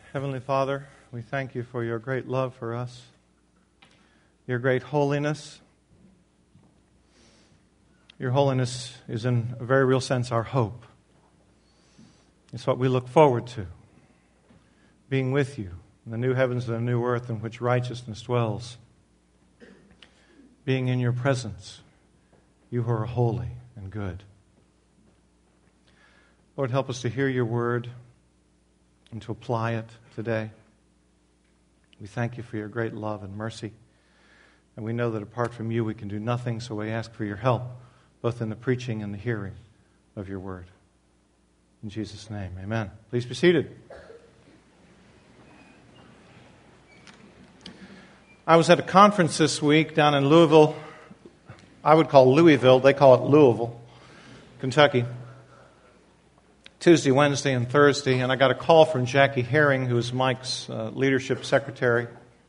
Heavenly Father, we thank you for your great love for us, your great holiness. Your holiness is in a very real sense our hope. It's what we look forward to, being with you in the new heavens and the new earth in which righteousness dwells, being in your presence, you who are holy and good. Lord, help us to hear your word and to apply it today. We thank you for your great love and mercy. And we know that apart from you we can do nothing, so we ask for your help, both in the preaching and the hearing of your word. In Jesus' name, amen. Please be seated. I was at a conference this week down in Louisville. I would call Louisville. They call it Louisville, Kentucky. Tuesday, Wednesday, and Thursday, and I got a call from Jackie Herring, who is Mike's leadership secretary.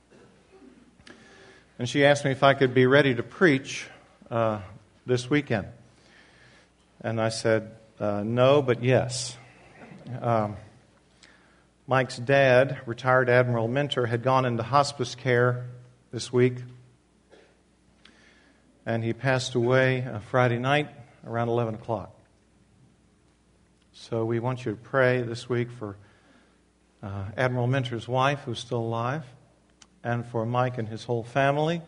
And she asked me if I could be ready to preach this weekend. And I said, no, but yes. Mike's dad, retired Admiral Minter, had gone into hospice care this week. And he passed away Friday night around 11 o'clock. So we want you to pray this week for Admiral Minter's wife, who's still alive, and for Mike and his whole family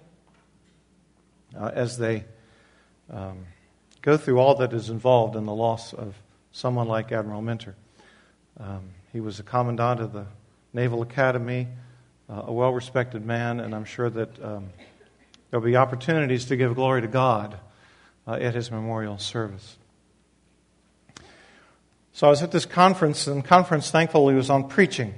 as they go through all that is involved in the loss of someone like Admiral Minter. He was a commandant of the Naval Academy, a well-respected man, and I'm sure that there'll be opportunities to give glory to God at his memorial service. So I was at this conference, and conference, thankfully, was on preaching.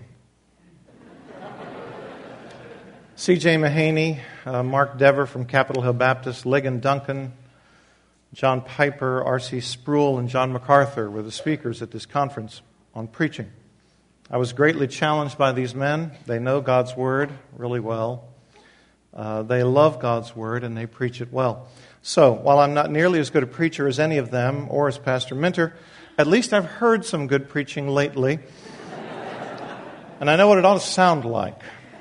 C.J. Mahaney, Mark Dever from Capitol Hill Baptist, Ligon Duncan, John Piper, R.C. Sproul, and John MacArthur were the speakers at this conference on preaching. I was greatly challenged by these men. They know God's Word really well. They love God's Word, and they preach it well. So, while I'm not nearly as good a preacher as any of them, or as Pastor Minter, at least I've heard some good preaching lately. And I know what it ought to sound like.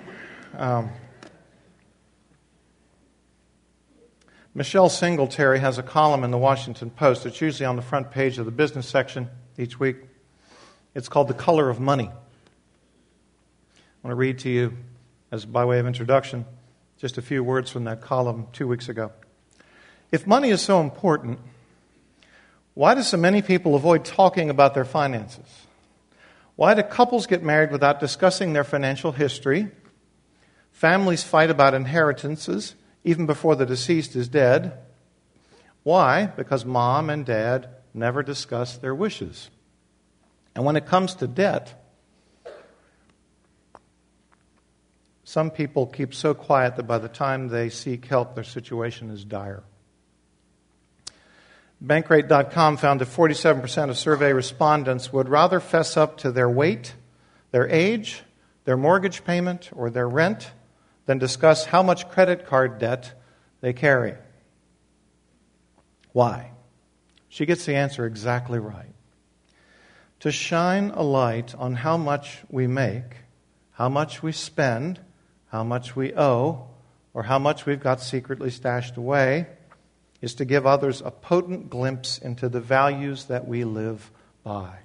Michelle Singletary has a column in the Washington Post. It's usually on the front page of the business section each week. It's called The Color of Money. I want to read to you, as by way of introduction, just a few words from that column 2 weeks ago. If money is so important, why do so many people avoid talking about their finances? Why do couples get married without discussing their financial history? Families fight about inheritances even before the deceased is dead. Why? Because mom and dad never discuss their wishes. And when it comes to debt, some people keep so quiet that by the time they seek help, their situation is dire. Bankrate.com found that 47% of survey respondents would rather fess up to their weight, their age, their mortgage payment, or their rent than discuss how much credit card debt they carry. Why? She gets the answer exactly right. To shine a light on how much we make, how much we spend, how much we owe, or how much we've got secretly stashed away, is to give others a potent glimpse into the values that we live by.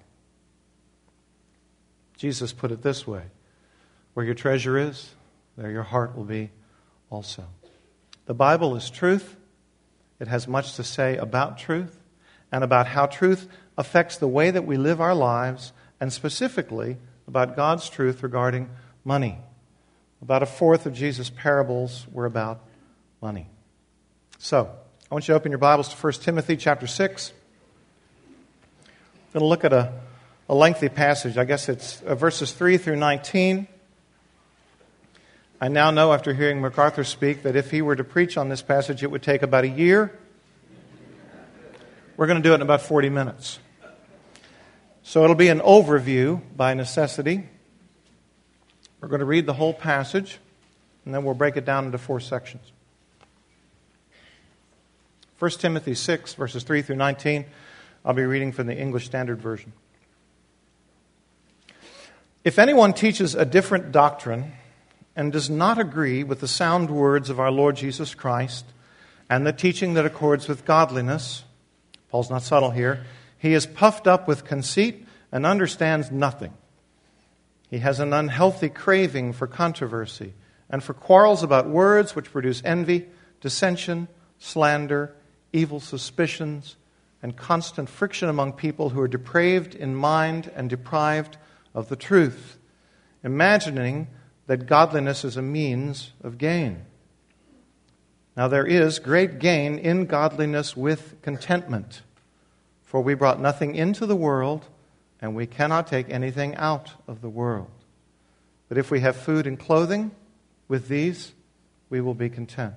Jesus put it this way: where your treasure is, there your heart will be also. The Bible is truth. It has much to say about truth and about how truth affects the way that we live our lives, and specifically about God's truth regarding money. About a fourth of Jesus' parables were about money. So, I want you to open your Bibles to 1 Timothy chapter 6. I'm going to look at a lengthy passage. I guess it's verses 3 through 19. I now know, after hearing MacArthur speak, that if he were to preach on this passage, it would take about a year. We're going to do it in about 40 minutes. So it'll be an overview by necessity. We're going to read the whole passage, and then we'll break it down into 4 sections. 1 Timothy 6, verses 3 through 19. I'll be reading from the English Standard Version. If anyone teaches a different doctrine and does not agree with the sound words of our Lord Jesus Christ and the teaching that accords with godliness, Paul's not subtle here, he is puffed up with conceit and understands nothing. He has an unhealthy craving for controversy and for quarrels about words which produce envy, dissension, slander, evil suspicions, and constant friction among people who are depraved in mind and deprived of the truth, imagining that godliness is a means of gain. Now there is great gain in godliness with contentment, for we brought nothing into the world, and we cannot take anything out of the world. But if we have food and clothing, with these we will be content.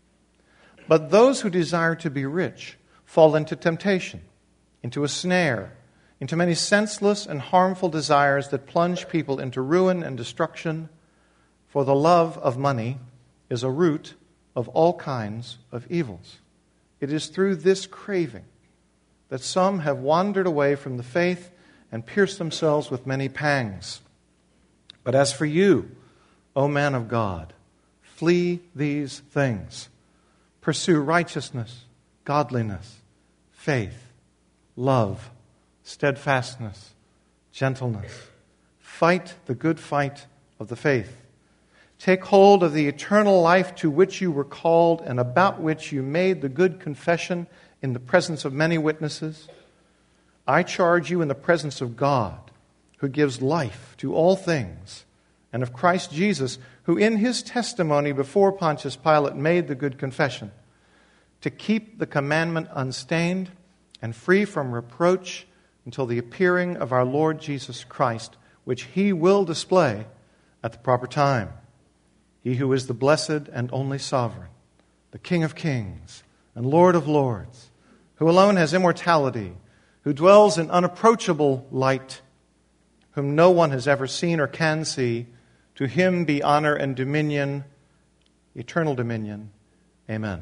But those who desire to be rich fall into temptation, into a snare, into many senseless and harmful desires that plunge people into ruin and destruction. For the love of money is a root of all kinds of evils. It is through this craving that some have wandered away from the faith and pierced themselves with many pangs. But as for you, O man of God, flee these things. Pursue righteousness, godliness, faith, love, steadfastness, gentleness. Fight the good fight of the faith. Take hold of the eternal life to which you were called and about which you made the good confession in the presence of many witnesses. I charge you in the presence of God, who gives life to all things, and of Christ Jesus, who in his testimony before Pontius Pilate made the good confession, to keep the commandment unstained and free from reproach until the appearing of our Lord Jesus Christ, which he will display at the proper time. He who is the blessed and only sovereign, the King of kings and Lord of lords, who alone has immortality, who dwells in unapproachable light, whom no one has ever seen or can see, to him be honor and dominion, eternal dominion. Amen.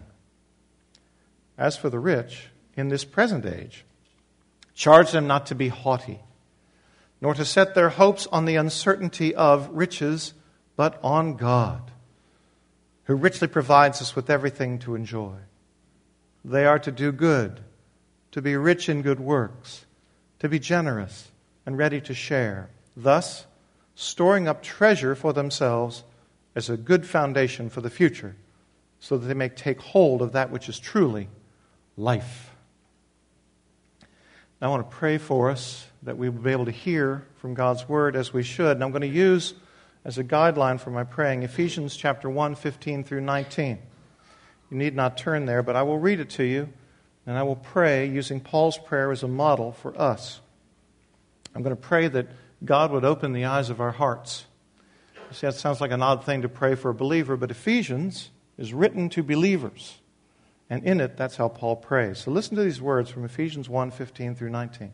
As for the rich, in this present age, charge them not to be haughty, nor to set their hopes on the uncertainty of riches, but on God, who richly provides us with everything to enjoy. They are to do good, to be rich in good works, to be generous and ready to share, thus storing up treasure for themselves as a good foundation for the future, so that they may take hold of that which is truly life. Now, I want to pray for us that we will be able to hear from God's Word as we should. And I'm going to use as a guideline for my praying Ephesians chapter 1, 15 through 19. You need not turn there, but I will read it to you, and I will pray using Paul's prayer as a model for us. I'm going to pray that God would open the eyes of our hearts. You see, that sounds like an odd thing to pray for a believer, but Ephesians is written to believers. And in it, that's how Paul prays. So listen to these words from Ephesians 1, 15 through 19.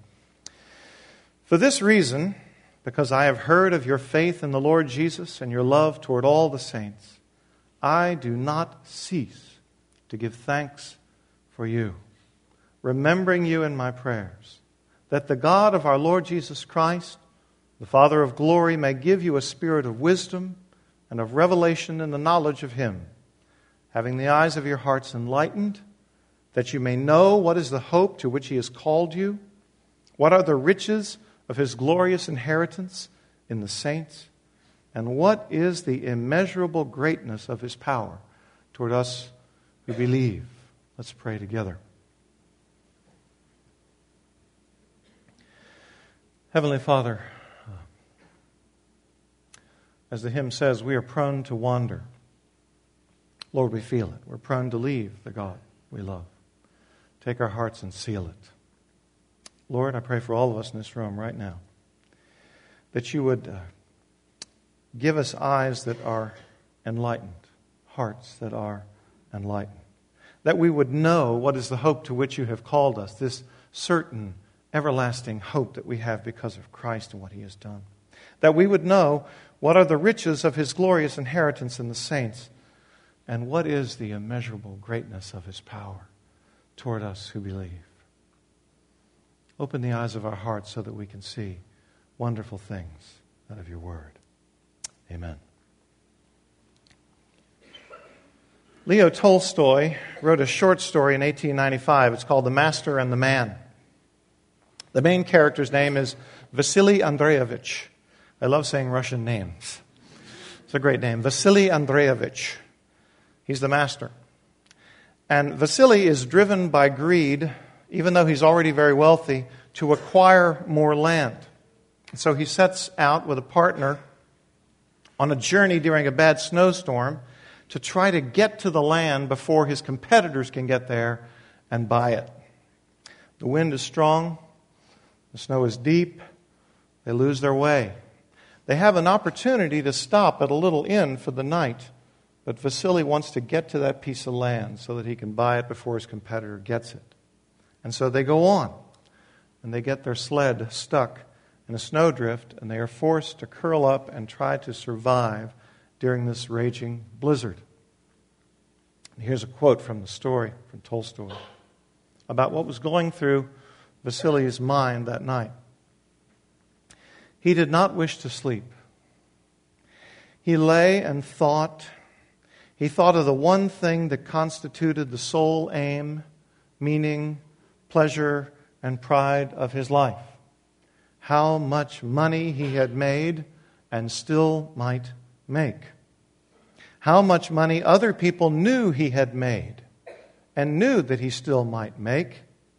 For this reason, because I have heard of your faith in the Lord Jesus and your love toward all the saints, I do not cease to give thanks for you, remembering you in my prayers, that the God of our Lord Jesus Christ, the Father of glory, may give you a spirit of wisdom and of revelation in the knowledge of him, having the eyes of your hearts enlightened, that you may know what is the hope to which he has called you, what are the riches of his glorious inheritance in the saints, and what is the immeasurable greatness of his power toward us who believe. Let's pray together. Heavenly Father, as the hymn says, we are prone to wander. Lord, we feel it. We're prone to leave the God we love. Take our hearts and seal it. Lord, I pray for all of us in this room right now, that you would give us eyes that are enlightened, hearts that are enlightened, that we would know what is the hope to which you have called us, this certain, everlasting hope that we have because of Christ and what he has done, that we would know what are the riches of his glorious inheritance in the saints, and what is the immeasurable greatness of his power toward us who believe. Open the eyes of our hearts so that we can see wonderful things out of your word. Amen. Leo Tolstoy wrote a short story in 1895. It's called The Master and the Man. The main character's name is Vasily Andreevich. I love saying Russian names. It's a great name. Vasily Andreevich. He's the master. And Vasily is driven by greed, even though he's already very wealthy, to acquire more land. And so he sets out with a partner on a journey during a bad snowstorm to try to get to the land before his competitors can get there and buy it. The wind is strong. The snow is deep. They lose their way. They have an opportunity to stop at a little inn for the night, but Vasily wants to get to that piece of land so that he can buy it before his competitor gets it. And so they go on, and they get their sled stuck in a snowdrift, and they are forced to curl up and try to survive during this raging blizzard. And here's a quote from the story from Tolstoy about what was going through Vasily's mind that night. He did not wish to sleep. He lay and thought. He thought of the one thing that constituted the sole aim, meaning, pleasure, and pride of his life. How much money he had made and still might make. How much money other people knew he had made and knew that he still might make.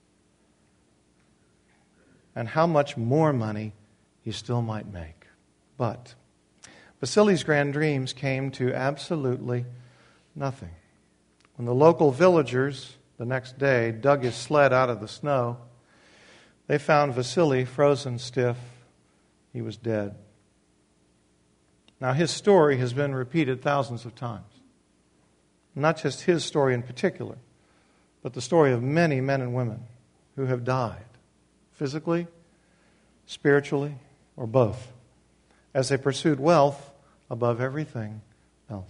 And how much more money he still might make. But Vasily's grand dreams came to absolutely nothing. When the local villagers the next day dug his sled out of the snow, they found Vasily frozen stiff. He was dead. Now, his story has been repeated thousands of times. Not just his story in particular, but the story of many men and women who have died, physically, spiritually, or both, as they pursued wealth above everything else.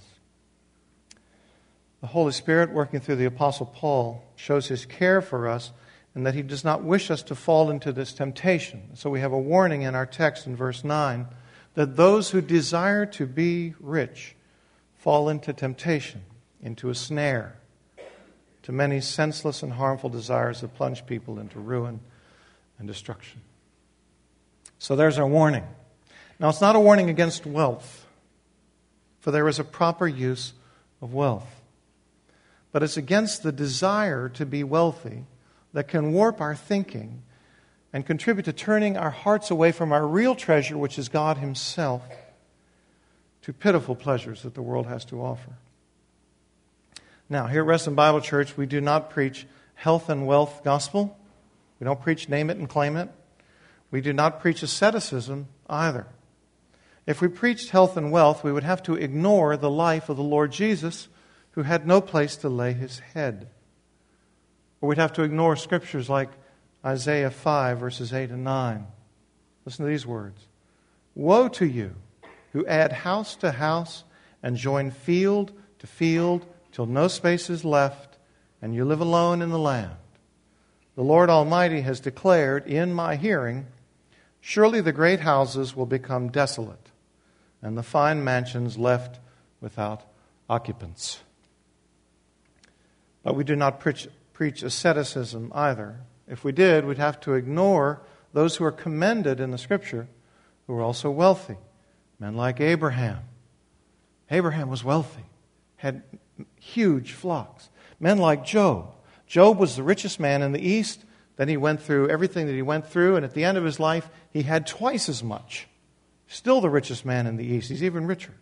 The Holy Spirit, working through the Apostle Paul, shows his care for us and that he does not wish us to fall into this temptation. So we have a warning in our text in verse 9 that those who desire to be rich fall into temptation, into a snare, to many senseless and harmful desires that plunge people into ruin and destruction. So there's our warning. Now, it's not a warning against wealth, for there is a proper use of wealth. But it's against the desire to be wealthy that can warp our thinking and contribute to turning our hearts away from our real treasure, which is God Himself, to pitiful pleasures that the world has to offer. Now, here at Reston Bible Church, we do not preach health and wealth gospel. We don't preach name it and claim it. We do not preach asceticism either. If we preached health and wealth, we would have to ignore the life of the Lord Jesus, who had no place to lay His head. Or we'd have to ignore scriptures like Isaiah 5, verses 8 and 9. Listen to these words. Woe to you who add house to house and join field to field till no space is left and you live alone in the land. The Lord Almighty has declared in my hearing, surely the great houses will become desolate and the fine mansions left without occupants. But we do not preach asceticism either. If we did, we'd have to ignore those who are commended in the Scripture who are also wealthy. Men like Abraham. Abraham was wealthy, had huge flocks. Men like Job. Job was the richest man in the East. Then he went through everything that he went through, and at the end of his life, he had twice as much. Still the richest man in the East. He's even richer.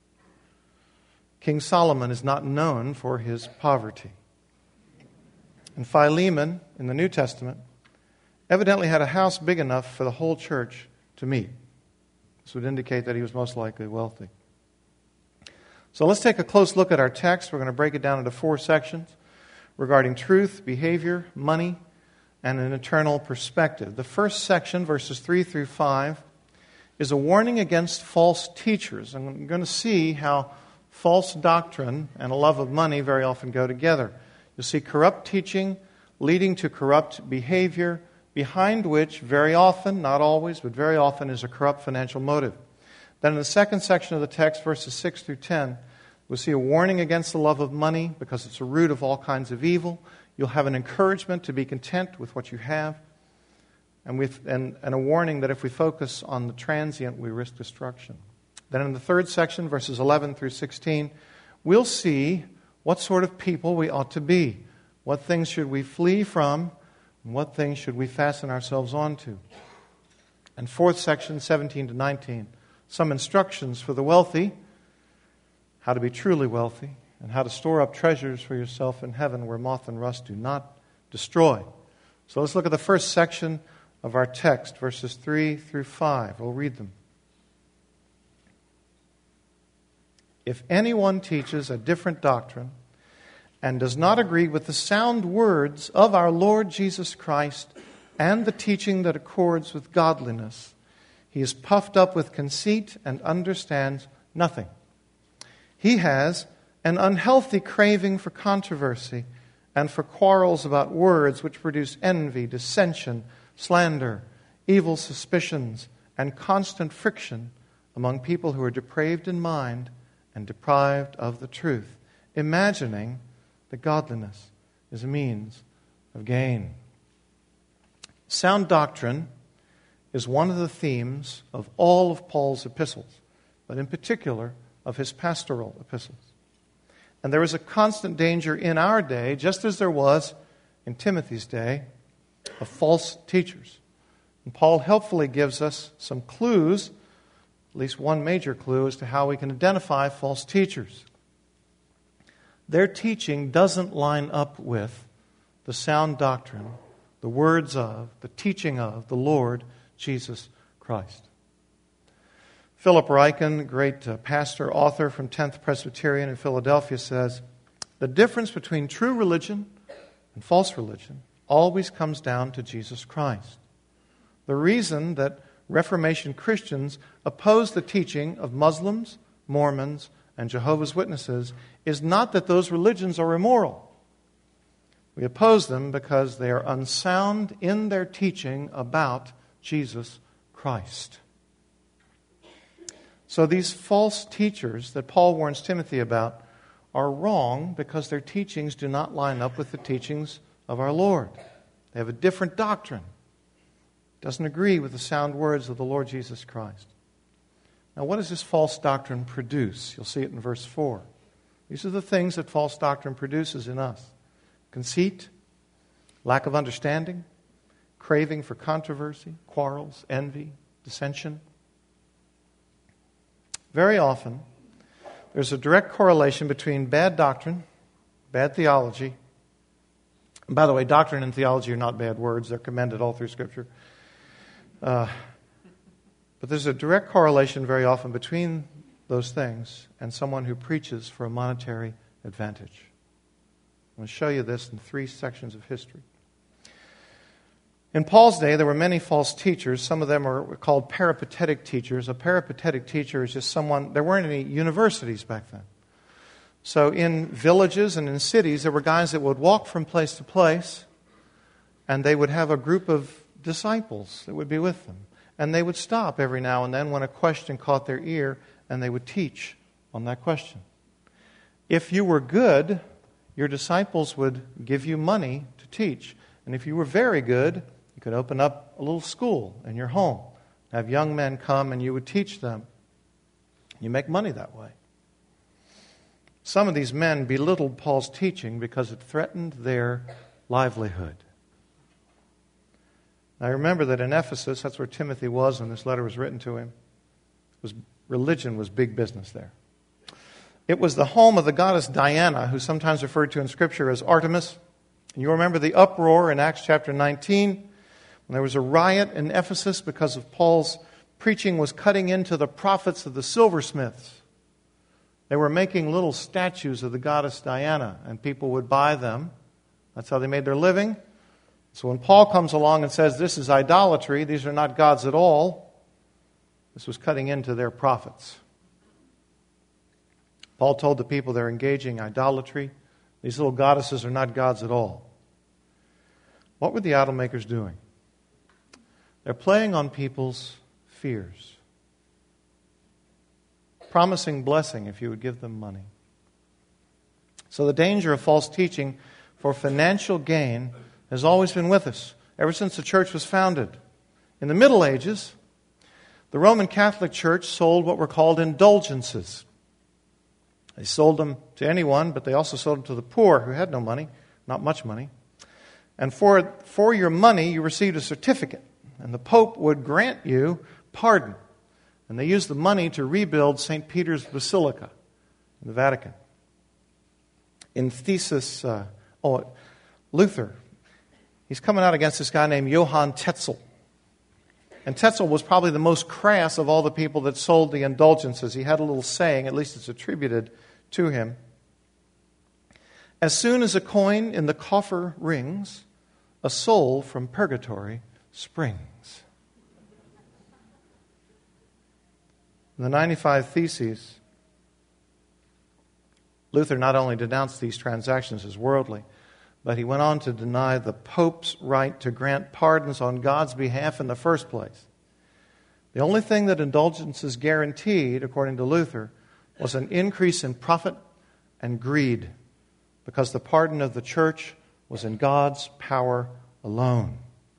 King Solomon is not known for his poverty. And Philemon, in the New Testament, evidently had a house big enough for the whole church to meet. This would indicate that he was most likely wealthy. So let's take a close look at our text. We're going to break it down into 4 sections regarding truth, behavior, money, and an eternal perspective. The first section, verses 3 through 5, is a warning against false teachers. And I'm going to see how false doctrine and a love of money very often go together. You'll see corrupt teaching leading to corrupt behavior, behind which very often, not always, but very often is a corrupt financial motive. Then in the second section of the text, verses 6 through 10, we'll see a warning against the love of money because it's a root of all kinds of evil. You'll have an encouragement to be content with what you have, and a warning that if we focus on the transient, we risk destruction. Then in the third section, verses 11 through 16, we'll see what sort of people we ought to be. What things should we flee from, and what things should we fasten ourselves onto. And fourth section, 17 to 19, some instructions for the wealthy, how to be truly wealthy, and how to store up treasures for yourself in heaven where moth and rust do not destroy. So let's look at the first section of our text, verses 3 through 5. We'll read them. If anyone teaches a different doctrine and does not agree with the sound words of our Lord Jesus Christ and the teaching that accords with godliness, he is puffed up with conceit and understands nothing. He has an unhealthy craving for controversy and for quarrels about words which produce envy, dissension, slander, evil suspicions, and constant friction among people who are depraved in mind and deprived of the truth, imagining that godliness is a means of gain. Sound doctrine is one of the themes of all of Paul's epistles, but in particular of his pastoral epistles. And there is a constant danger in our day, just as there was in Timothy's day, of false teachers. And Paul helpfully gives us some clues, at least one major clue, as to how we can identify false teachers. Their teaching doesn't line up with the sound doctrine, the words of, the teaching of the Lord Jesus Christ. Philip Ryken, great pastor, author from 10th Presbyterian in Philadelphia, says, the difference between true religion and false religion always comes down to Jesus Christ. The reason that Reformation Christians oppose the teaching of Muslims, Mormons, and Jehovah's Witnesses is not that those religions are immoral. We oppose them because they are unsound in their teaching about Jesus Christ. So these false teachers that Paul warns Timothy about are wrong because their teachings do not line up with the teachings of our Lord. They have a different doctrine. It doesn't agree with the sound words of the Lord Jesus Christ. Now, what does this false doctrine produce? You'll see it in verse 4. These are the things that false doctrine produces in us: conceit, lack of understanding, craving for controversy, quarrels, envy, dissension. Very often, there's a direct correlation between bad doctrine, bad theology. And by the way, doctrine and theology are not bad words. They're commended all through Scripture. But there's a direct correlation very often between those things and someone who preaches for a monetary advantage. I'm going to show you this in 3 sections of history. In Paul's day, there were many false teachers. Some of them were called peripatetic teachers. A peripatetic teacher is just someone, there weren't any universities back then. So in villages and in cities, there were guys that would walk from place to place, and they would have a group of disciples that would be with them. And they would stop every now and then when a question caught their ear, and they would teach on that question. If you were good, your disciples would give you money to teach. And if you were very good, you could open up a little school in your home, have young men come, and you would teach them. You make money that way. Some of these men belittled Paul's teaching because it threatened their livelihood. Now remember that in Ephesus, that's where Timothy was when this letter was written to him. Religion was big business there. It was the home of the goddess Diana, who's sometimes referred to in Scripture as Artemis. And you remember the uproar in Acts chapter 19, when there was a riot in Ephesus because of Paul's preaching was cutting into the profits of the silversmiths. They were making little statues of the goddess Diana, and people would buy them. That's how they made their living. So when Paul comes along and says this is idolatry, these are not gods at all, this was cutting into their profits. Paul told the people they're engaging in idolatry. These little goddesses are not gods at all. What were the idol makers doing? They're playing on people's fears. promising blessing if you would give them money. So the danger of false teaching for financial gain has always been with us, ever since the church was founded. In the Middle Ages, the Roman Catholic Church sold what were called indulgences. They sold them to anyone, but they also sold them to the poor who had no money, not much money. And for your money, you received a certificate, and the Pope would grant you pardon. And they used the money to rebuild St. Peter's Basilica in the Vatican. In thesis, Luther, he's coming out against this guy named Johann Tetzel. And Tetzel was probably the most crass of all the people that sold the indulgences. He had a little saying, at least it's attributed to him. As soon as a coin in the coffer rings, a soul from purgatory springs. In the 95 Theses, Luther not only denounced these transactions as worldly, but he went on to deny the Pope's right to grant pardons on God's behalf in the first place. The only thing that indulgences guaranteed, according to Luther, was an increase in profit and greed, because the pardon of the church was in God's power alone.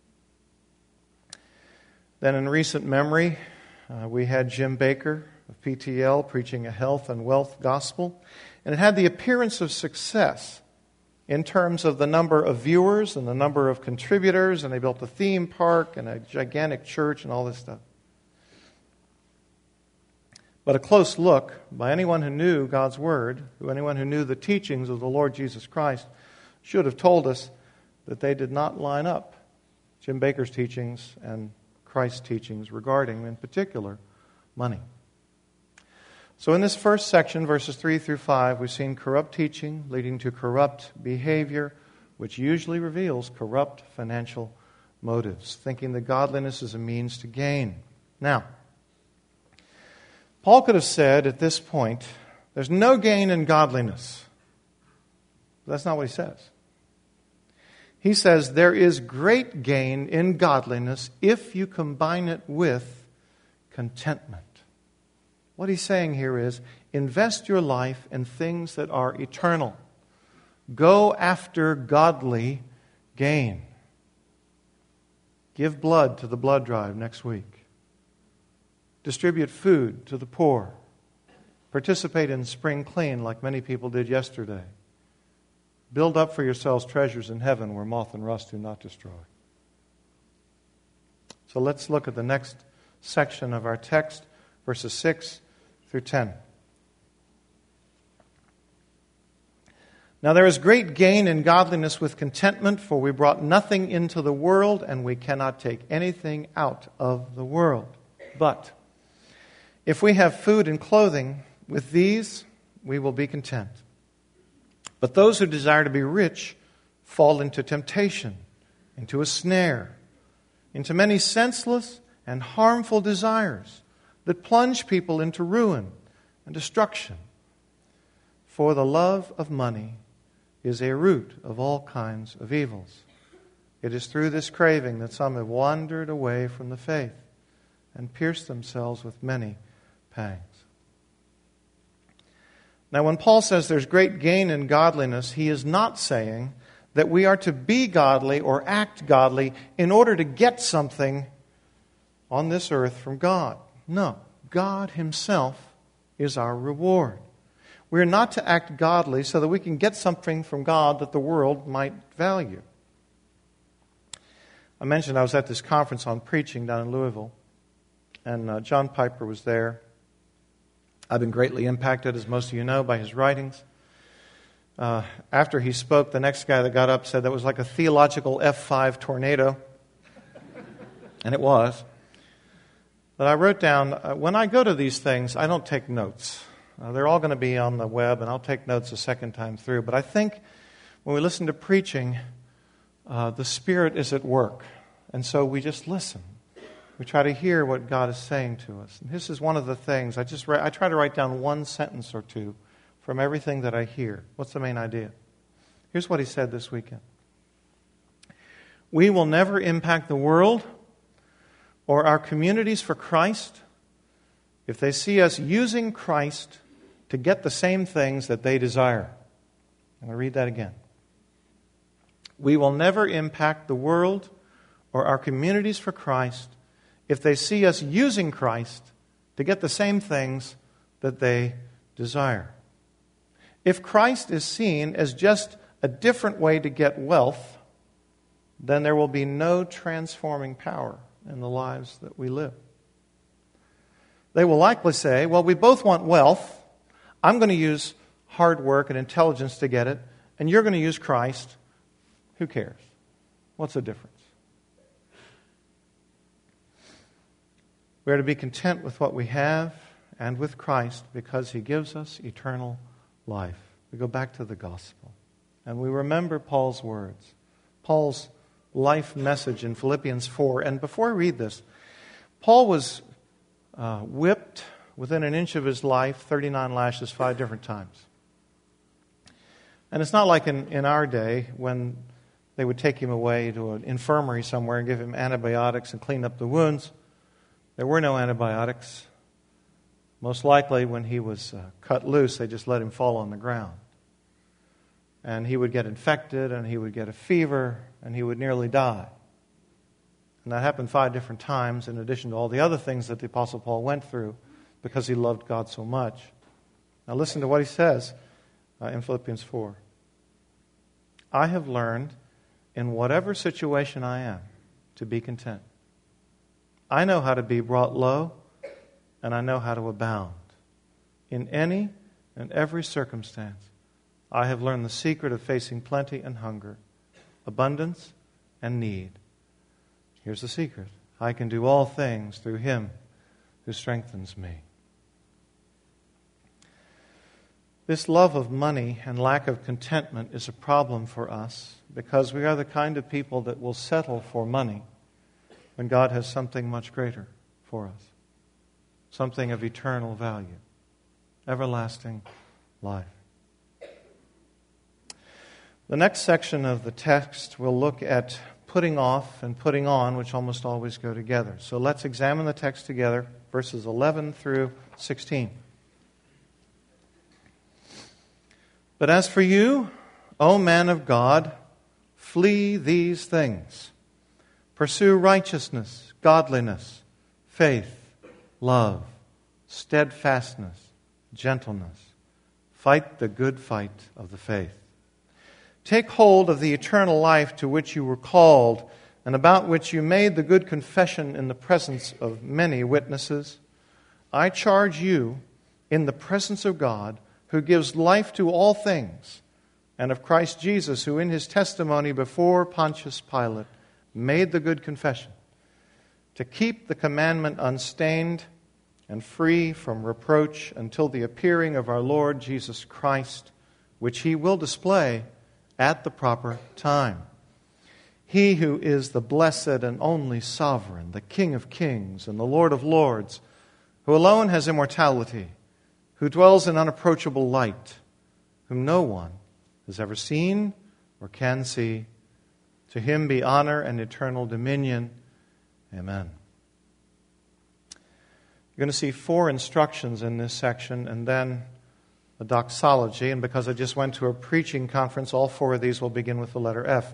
Then in recent memory, we had Jim Bakker of PTL preaching a health and wealth gospel, and it had the appearance of success in terms of the number of viewers and the number of contributors, and they built a theme park and a gigantic church and all this stuff. But a close look by anyone who knew God's Word, anyone who knew the teachings of the Lord Jesus Christ, should have told us that they did not line up, Jim Bakker's teachings and Christ's teachings regarding, in particular, money. So in this first section, verses 3 through 5, we've seen corrupt teaching leading to corrupt behavior, which usually reveals corrupt financial motives, thinking that godliness is a means to gain. Now, Paul could have said at this point, there's no gain in godliness. But that's not what he says. He says there is great gain in godliness if you combine it with contentment. What he's saying here is, invest your life in things that are eternal. Go after godly gain. Give blood to the blood drive next week. Distribute food to the poor. Participate in spring clean like many people did yesterday. Build up for yourselves treasures in heaven where moth and rust do not destroy. So let's look at the next section of our text, verses 6 through 10. Now there is great gain in godliness with contentment, for we brought nothing into the world, and we cannot take anything out of the world. But if we have food and clothing, with these we will be content. But those who desire to be rich fall into temptation, into a snare, into many senseless and harmful desires that plunge people into ruin and destruction. For the love of money is a root of all kinds of evils. It is through this craving that some have wandered away from the faith and pierced themselves with many pangs. Now, when Paul says there's great gain in godliness, he is not saying that we are to be godly or act godly in order to get something on this earth from God. No, God Himself is our reward. We are not to act godly so that we can get something from God that the world might value. I mentioned I was at this conference on preaching down in Louisville, and John Piper was there. I've been greatly impacted, as most of you know, by his writings. After he spoke, the next guy that got up said that was like a theological F5 tornado. And it was. But I wrote down, when I go to these things, I don't take notes. They're all going to be on the web, and I'll take notes a second time through. But I think when we listen to preaching, the Spirit is at work. And so we just listen. We try to hear what God is saying to us. And this is one of the things. I try to write down one sentence or two from everything that I hear. What's the main idea? Here's what he said this weekend. We will never impact the world or our communities for Christ if they see us using Christ to get the same things that they desire. I'm going to read that again. We will never impact the world or our communities for Christ if they see us using Christ to get the same things that they desire. If Christ is seen as just a different way to get wealth, then there will be no transforming power in the lives that we live. They will likely say, well, we both want wealth. I'm going to use hard work and intelligence to get it, and you're going to use Christ. Who cares? What's the difference? We are to be content with what we have and with Christ because He gives us eternal life. We go back to the gospel and we remember Paul's words, Paul's life message in Philippians 4. And before I read this, Paul was whipped within an inch of his life, 39 lashes, 5 different times. And it's not like in our day when they would take him away to an infirmary somewhere and give him antibiotics and clean up the wounds. There were no antibiotics. Most likely when he was cut loose, they just let him fall on the ground. And he would get infected, and he would get a fever, and he would nearly die. And that happened 5 different times in addition to all the other things that the Apostle Paul went through because he loved God so much. Now listen to what he says in Philippians 4. I have learned in whatever situation I am to be content. I know how to be brought low, and I know how to abound. In any and every circumstance, I have learned the secret of facing plenty and hunger, abundance and need. Here's the secret. I can do all things through Him who strengthens me. This love of money and lack of contentment is a problem for us because we are the kind of people that will settle for money when God has something much greater for us, something of eternal value, everlasting life. The next section of the text will look at putting off and putting on, which almost always go together. So let's examine the text together, verses 11 through 16. But as for you, O man of God, flee these things. Pursue righteousness, godliness, faith, love, steadfastness, gentleness. Fight the good fight of the faith. Take hold of the eternal life to which you were called and about which you made the good confession in the presence of many witnesses. I charge you in the presence of God, who gives life to all things, and of Christ Jesus, who in His testimony before Pontius Pilate made the good confession, to keep the commandment unstained and free from reproach until the appearing of our Lord Jesus Christ, which He will display at the proper time. He who is the blessed and only sovereign, the King of kings and the Lord of lords, who alone has immortality, who dwells in unapproachable light, whom no one has ever seen or can see. To Him be honor and eternal dominion. Amen. You're going to see 4 instructions in this section and then a doxology. And because I just went to a preaching conference, all 4 of these will begin with the letter F.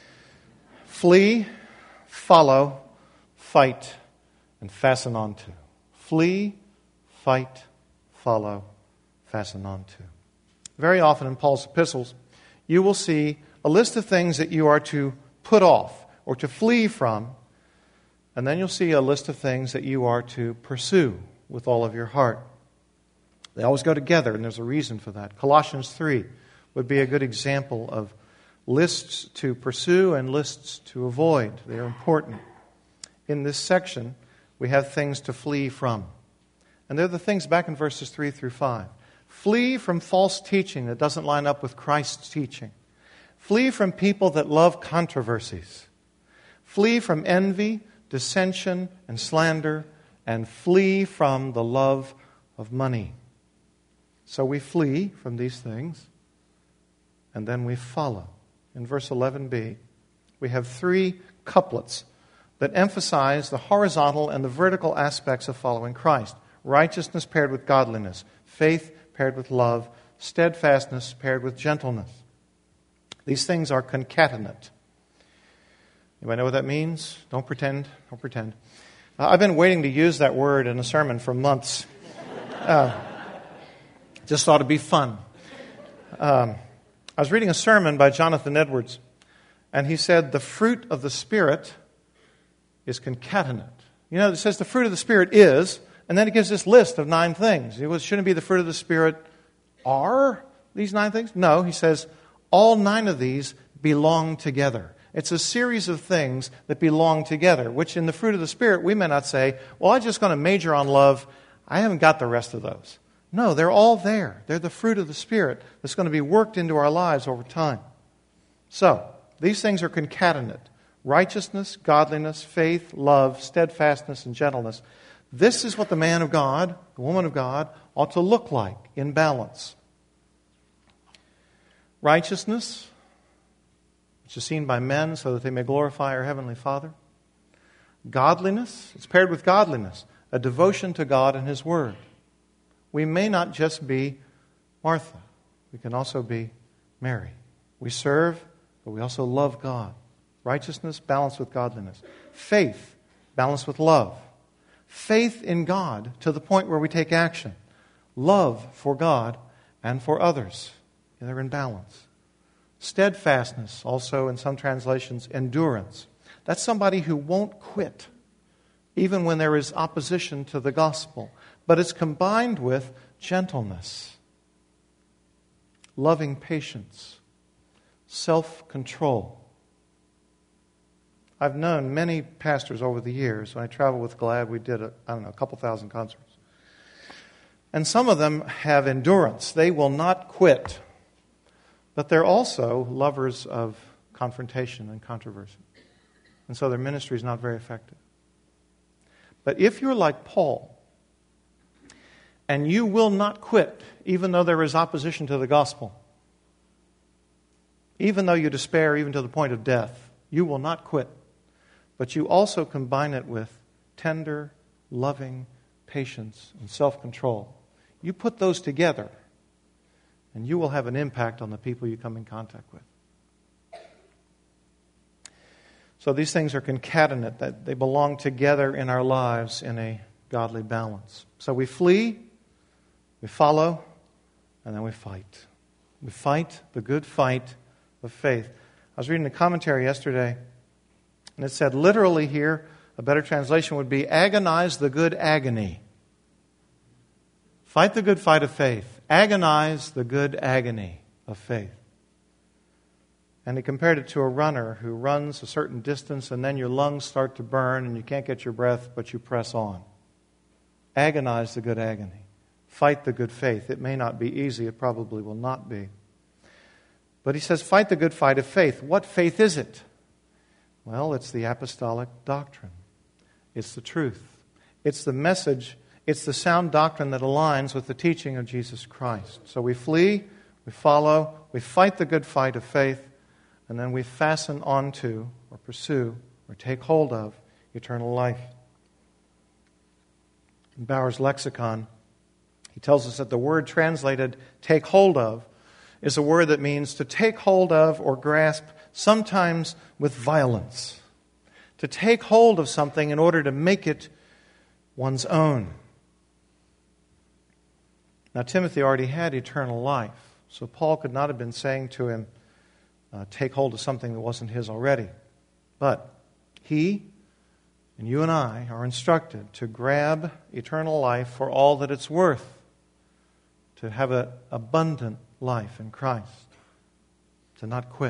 Flee, follow, fight, and fasten on to. Flee, fight, follow, fasten on to. Very often in Paul's epistles, you will see a list of things that you are to put off or to flee from, and then you'll see a list of things that you are to pursue with all of your heart. They always go together, and there's a reason for that. Colossians 3 would be a good example of lists to pursue and lists to avoid. They are important. In this section, we have things to flee from. And they're the things back in verses 3 through 5. Flee from false teaching that doesn't line up with Christ's teaching. Flee from people that love controversies. Flee from envy, dissension, and slander. And flee from the love of money. So we flee from these things, and then we follow. In verse 11b, we have 3 couplets that emphasize the horizontal and the vertical aspects of following Christ. righteousness paired with godliness, faith paired with love, steadfastness paired with gentleness. These things are concatenate. Anybody know what that means? Don't pretend. Don't pretend. I've been waiting to use that word in a sermon for months. Just thought it'd be fun. I was reading a sermon by Jonathan Edwards, and he said the fruit of the Spirit is concatenate. You know, it says the fruit of the Spirit is, and then it gives this list of 9 things. It shouldn't be the fruit of the Spirit are these 9 things? No, he says all 9 of these belong together. It's a series of things that belong together, which in the fruit of the Spirit, we may not say, well, I'm just going to major on love. I haven't got the rest of those. No, they're all there. They're the fruit of the Spirit that's going to be worked into our lives over time. So, these things are concatenate. Righteousness, godliness, faith, love, steadfastness, and gentleness. This is what the man of God, the woman of God, ought to look like in balance. Righteousness, which is seen by men so that they may glorify our Heavenly Father. Godliness, it's paired with godliness, a devotion to God and His Word. We may not just be Martha. We can also be Mary. We serve, but we also love God. Righteousness balanced with godliness. Faith balanced with love. Faith in God to the point where we take action. Love for God and for others. They're in balance. Steadfastness, also in some translations, endurance. That's somebody who won't quit, even when there is opposition to the gospel. But it's combined with gentleness, loving patience, self-control. I've known many pastors over the years. When I traveled with GLAD, we did, a couple thousand concerts. And some of them have endurance. They will not quit. But they're also lovers of confrontation and controversy. And so their ministry is not very effective. But if you're like Paul, and you will not quit, even though there is opposition to the gospel, even though you despair even to the point of death, you will not quit. But you also combine it with tender, loving patience and self-control. You put those together, and you will have an impact on the people you come in contact with. So these things are concatenate, that they belong together in our lives in a godly balance. So we flee, we follow, and then we fight. We fight the good fight of faith. I was reading the commentary yesterday, and it said literally here, a better translation would be agonize the good agony. Fight the good fight of faith. Agonize the good agony of faith. And he compared it to a runner who runs a certain distance and then your lungs start to burn and you can't get your breath, but you press on. Agonize the good agony. Fight the good faith. It may not be easy. It probably will not be. But he says, fight the good fight of faith. What faith is it? Well, it's the apostolic doctrine. It's the truth. It's the message. It's the sound doctrine that aligns with the teaching of Jesus Christ. So we flee, we follow, we fight the good fight of faith, and then we fasten onto, or pursue, or take hold of eternal life. In Bauer's lexicon, he tells us that the word translated take hold of is a word that means to take hold of or grasp, sometimes with violence. To take hold of something in order to make it one's own. Now, Timothy already had eternal life, so Paul could not have been saying to him, take hold of something that wasn't his already. But he and you and I are instructed to grab eternal life for all that it's worth, to have an abundant life in Christ, to not quit.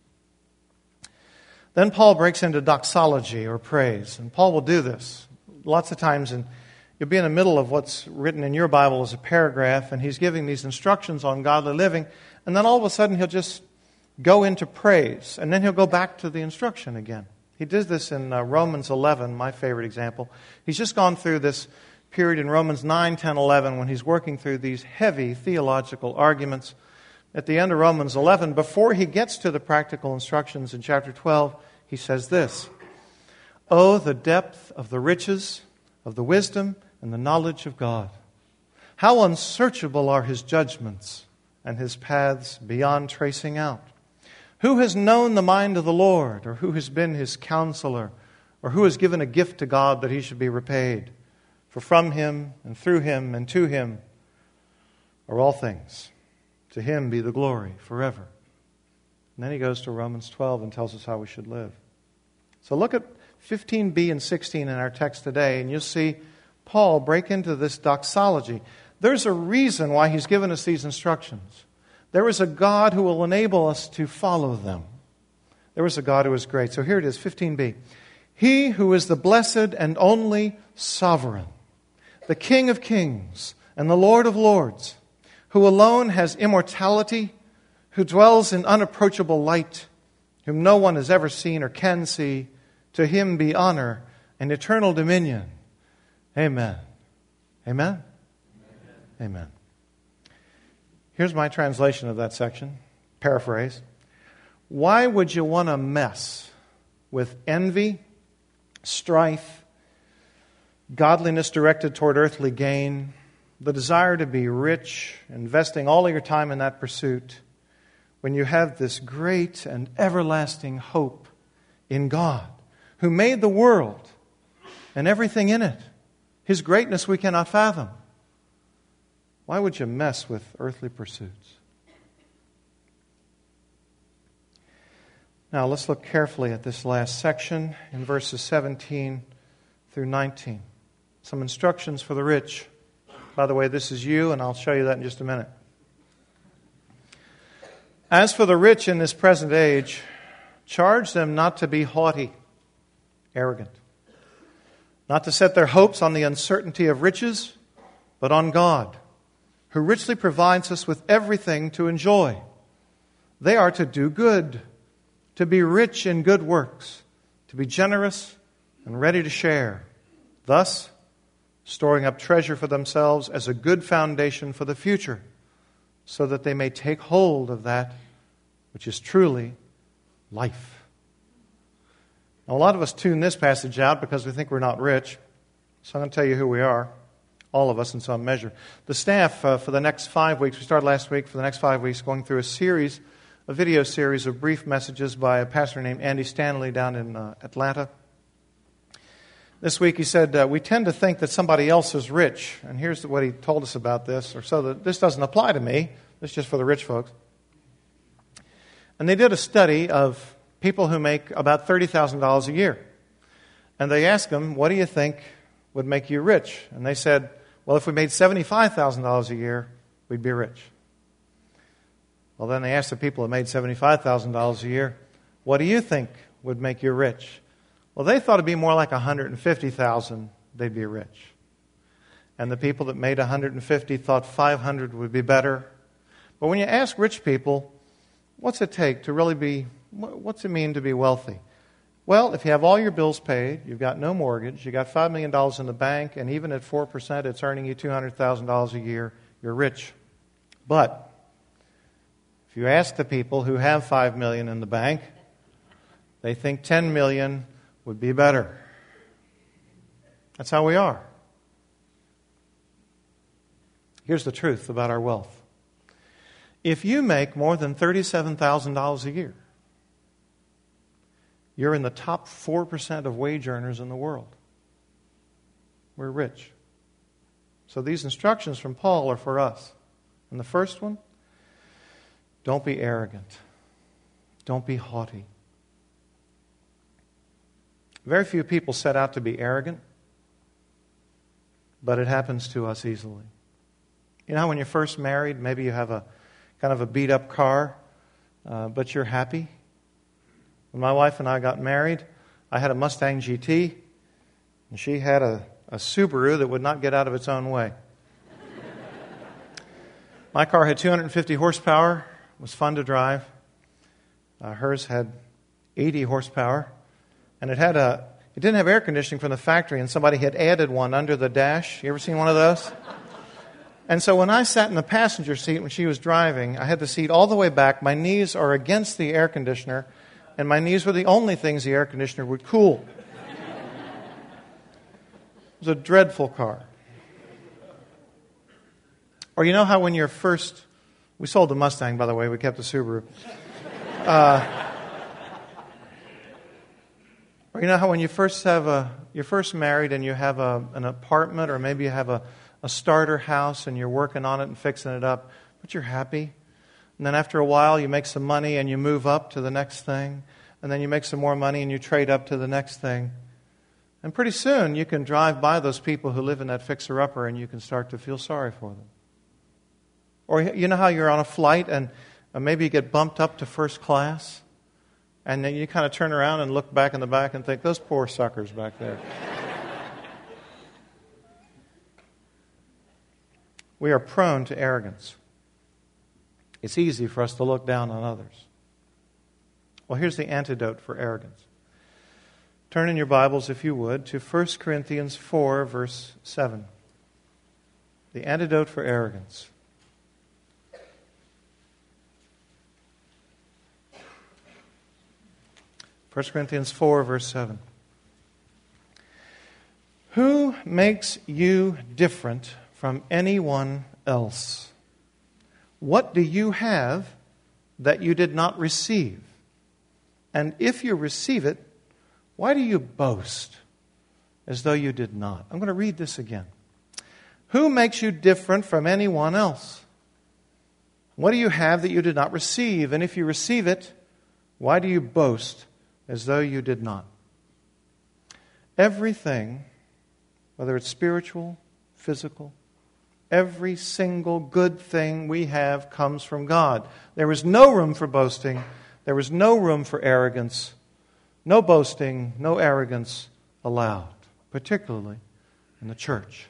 Then Paul breaks into doxology or praise, and Paul will do this lots of times, and you'll be in the middle of what's written in your Bible as a paragraph, and he's giving these instructions on godly living, and then all of a sudden he'll just go into praise, and then he'll go back to the instruction again. He did this in Romans 11, my favorite example. He's just gone through this period in Romans 9, 10, 11 when he's working through these heavy theological arguments. At the end of Romans 11, before he gets to the practical instructions in chapter 12, he says this, "Oh, the depth of the riches, of the wisdom and the knowledge of God. How unsearchable are His judgments and His paths beyond tracing out. Who has known the mind of the Lord, or who has been His counselor, or who has given a gift to God that He should be repaid? For from Him and through Him and to Him are all things. To Him be the glory forever. And then he goes to Romans 12 and tells us how we should live. So look at 15b and 16 in our text today, and you'll see Paul break into this doxology. There's a reason why he's given us these instructions. There is a God who will enable us to follow them. There is a God who is great. So here it is, 15b. He who is the blessed and only sovereign, the King of kings and the Lord of lords, who alone has immortality, who dwells in unapproachable light, whom no one has ever seen or can see, to Him be honor and eternal dominion. Amen. Amen? Amen. Here's my translation of that section. Paraphrase. Why would you want to mess with envy, strife, godliness directed toward earthly gain, the desire to be rich, investing all of your time in that pursuit, when you have this great and everlasting hope in God, who made the world and everything in it? His greatness we cannot fathom. Why would you mess with earthly pursuits? Now let's look carefully at this last section in verses 17 through 19. Some instructions for the rich. By the way, this is you, and I'll show you that in just a minute. As for the rich in this present age, charge them not to be haughty, arrogant, not to set their hopes on the uncertainty of riches, but on God, who richly provides us with everything to enjoy. They are to do good, to be rich in good works, to be generous and ready to share, thus storing up treasure for themselves as a good foundation for the future, so that they may take hold of that which is truly life. Now, a lot of us tune this passage out because we think we're not rich. So I'm going to tell you who we are, all of us in some measure. The staff for the next 5 weeks, we started last week, for the next 5 weeks, going through a video series of brief messages by a pastor named Andy Stanley down in Atlanta. This week he said, we tend to think that somebody else is rich. And here's what he told us about this, or so that this doesn't apply to me. This is just for the rich folks. And they did a study of people who make about $30,000 a year. And they asked them, what do you think would make you rich? And they said, well, if we made $75,000 a year, we'd be rich. Well, then they asked the people who made $75,000 a year, what do you think would make you rich? Well, they thought it'd be more like $150,000, they'd be rich. And the people that made $150,000 thought $500,000 would be better. But when you ask rich people, what's it take to really be, what's it mean to be wealthy? Well, if you have all your bills paid, you've got no mortgage, you got $5 million in the bank, and even at 4%, it's earning you $200,000 a year, you're rich. But if you ask the people who have $5 million in the bank, they think $10 million would be better. That's how we are. Here's the truth about our wealth. If you make more than $37,000 a year, you're in the top 4% of wage earners in the world. We're rich. So these instructions from Paul are for us. And the first one, don't be arrogant. Don't be haughty. Very few people set out to be arrogant, but it happens to us easily. You know, when you're first married, maybe you have a kind of a beat-up car, but you're happy. When my wife and I got married, I had a Mustang GT, and she had a Subaru that would not get out of its own way. My car had 250 horsepower, was fun to drive. Hers had 80 horsepower. And it didn't have air conditioning from the factory, and somebody had added one under the dash. You ever seen one of those? And so when I sat in the passenger seat when she was driving, I had the seat all the way back. My knees are against the air conditioner, and my knees were the only things the air conditioner would cool. It was a dreadful car. Or you know how when you're first... We sold the Mustang, by the way. We kept the Subaru. Or you know how when you first you're first married and you have an apartment, or maybe you have a starter house and you're working on it and fixing it up, but you're happy. And then after a while you make some money and you move up to the next thing. And then you make some more money and you trade up to the next thing. And pretty soon you can drive by those people who live in that fixer-upper and you can start to feel sorry for them. Or you know how you're on a flight and maybe you get bumped up to first class, and then you kind of turn around and look back in the back and think, those poor suckers back there. We are prone to arrogance. It's easy for us to look down on others. Well, here's the antidote for arrogance. Turn in your Bibles, if you would, to 1 Corinthians 4, verse 7. The antidote for arrogance. 1 Corinthians 4, verse 7. Who makes you different from anyone else? What do you have that you did not receive? And if you receive it, why do you boast as though you did not? I'm going to read this again. Who makes you different from anyone else? What do you have that you did not receive? And if you receive it, why do you boast as though you did not? Everything, whether it's spiritual, physical, every single good thing we have comes from God. There is no room for boasting. There is no room for arrogance. No boasting, no arrogance allowed, particularly in the church.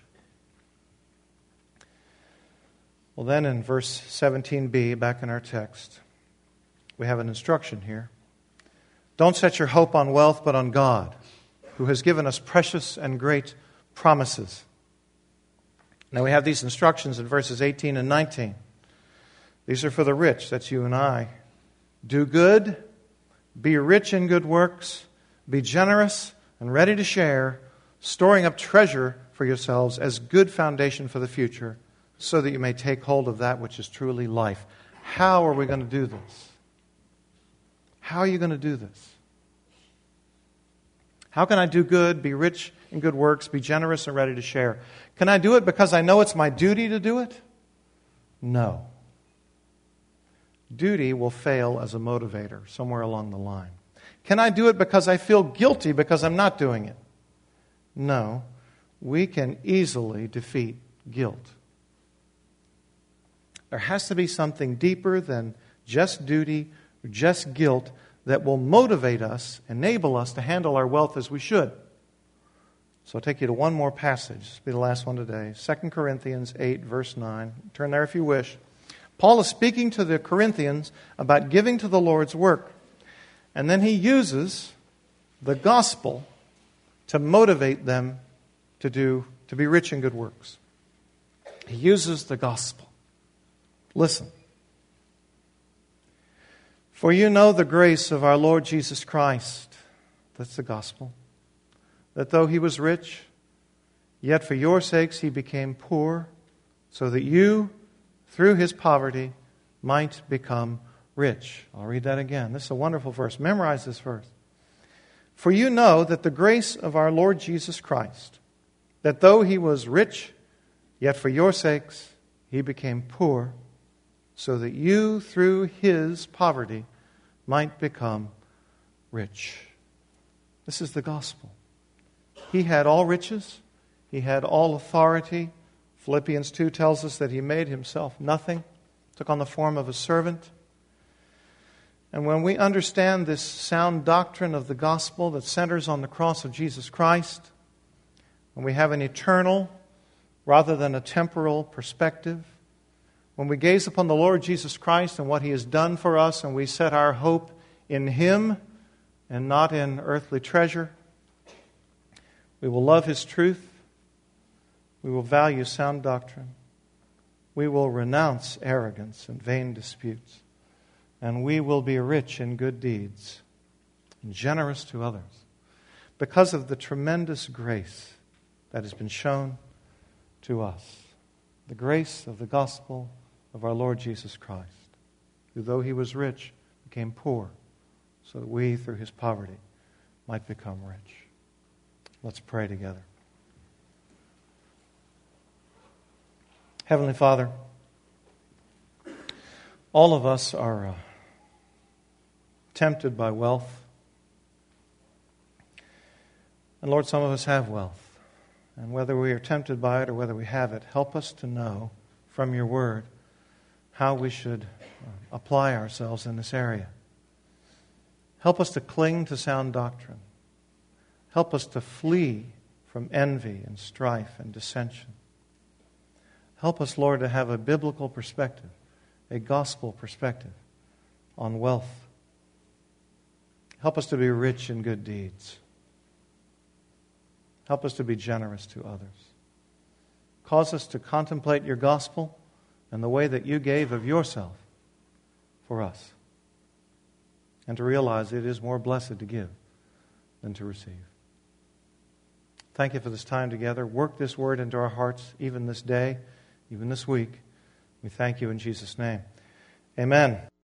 Well, then in verse 17b, back in our text, we have an instruction here. Don't set your hope on wealth, but on God, who has given us precious and great promises. Now we have these instructions in verses 18 and 19. These are for the rich, that's you and I. Do good, be rich in good works, be generous and ready to share, storing up treasure for yourselves as good foundation for the future, so that you may take hold of that which is truly life. How are we going to do this? How are you going to do this? How can I do good, be rich in good works, be generous and ready to share? Can I do it because I know it's my duty to do it? No. Duty will fail as a motivator somewhere along the line. Can I do it because I feel guilty because I'm not doing it? No. We can easily defeat guilt. There has to be something deeper than just duty or just guilt that will motivate us, enable us to handle our wealth as we should. So I'll take you to one more passage. This will be the last one today. 2 Corinthians 8, verse 9. Turn there if you wish. Paul is speaking to the Corinthians about giving to the Lord's work. And then he uses the gospel to motivate them to be rich in good works. He uses the gospel. Listen. For you know the grace of our Lord Jesus Christ, that's the gospel, that though he was rich, yet for your sakes he became poor, so that you, through his poverty, might become rich. I'll read that again. This is a wonderful verse. Memorize this verse. For you know that the grace of our Lord Jesus Christ, that though he was rich, yet for your sakes he became poor, so that you, through his poverty, might become rich. This is the gospel. He had all riches. He had all authority. Philippians 2 tells us that he made himself nothing, took on the form of a servant. And when we understand this sound doctrine of the gospel that centers on the cross of Jesus Christ, when we have an eternal rather than a temporal perspective, when we gaze upon the Lord Jesus Christ and what he has done for us, and we set our hope in him and not in earthly treasure, we will love his truth. We will value sound doctrine. We will renounce arrogance and vain disputes. And we will be rich in good deeds and generous to others because of the tremendous grace that has been shown to us. the grace of the gospel of our Lord Jesus Christ, who, though he was rich, became poor, so that we, through his poverty, might become rich. Let's pray together. Heavenly Father, all of us are tempted by wealth. And Lord, some of us have wealth. And whether we are tempted by it or whether we have it, help us to know from your word how we should apply ourselves in this area. Help us to cling to sound doctrine. Help us to flee from envy and strife and dissension. Help us, Lord, to have a biblical perspective, a gospel perspective on wealth. Help us to be rich in good deeds. Help us to be generous to others. Cause us to contemplate your gospel and the way that you gave of yourself for us, and to realize it is more blessed to give than to receive. Thank you for this time together. Work this word into our hearts even this day, even this week. We thank you in Jesus' name. Amen.